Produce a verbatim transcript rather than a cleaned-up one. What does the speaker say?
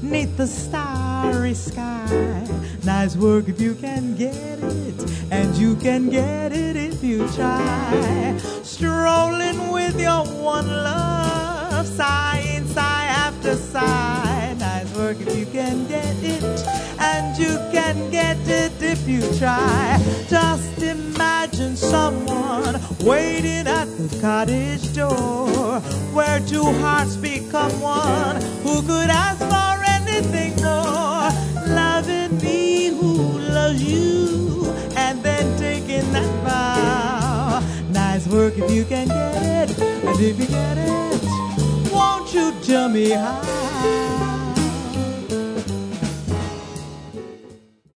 neath the starry sky. Nice work if you can get it, and you can get it if you try. Strolling with your one love, sighing sigh after sigh. Nice work if you can get it, and you can get it if you try. Just imagine someone waiting at the cottage door, where two hearts become one, who could ask for anything more. Loving me who loves you, and then taking that vow. Nice work if you can get it, and if you get it, won't you tell me how?